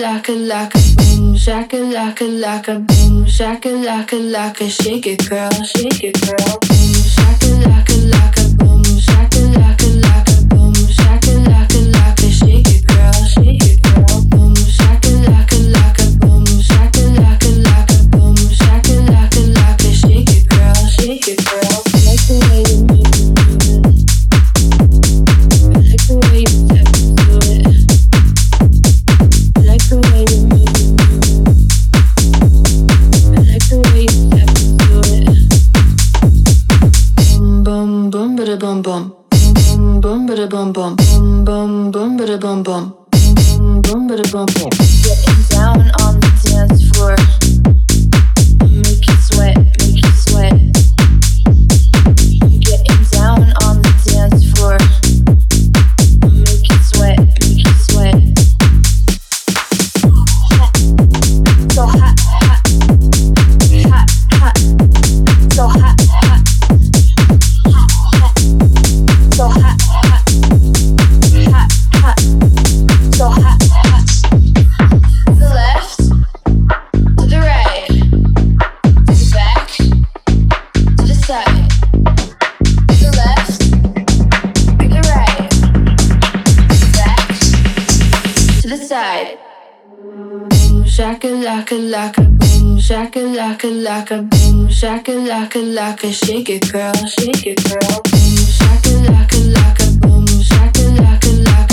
laka boom, shakalaka laka boom, shakalaka laka, shake it girl, boom, shakalaka laka boom, shakalaka laka boom, shakalaka laka, shake it girl, boom, shakalaka laka boom, shakalaka laka boom, shakalaka laka, shake it girl, I like the way you move it, I like the way you step into it, I like the way you move it, I like the way you step into it. Boom, boom, bada boom, boom, boom, boom, bada boom, boom, boom, boom, bada boom, boom, boom, boom, bada boom, boom. Getting down on the dance floor, make you sweat, make you sweat. Getting down on the dance floor, make you sweat, make you sweat. So hot, hot, hot, hot, so hot, hot, hot, so hot, hot, hot, hot, so hot, hot. To the left, to the right, to the back, to the side, to the left, to the right, to the back, to the side. Boom, shakalaka laka boom, shakalaka laka boom, shakalaka laka, shake it girl, boom, shakalaka laka boom, shakalaka laka.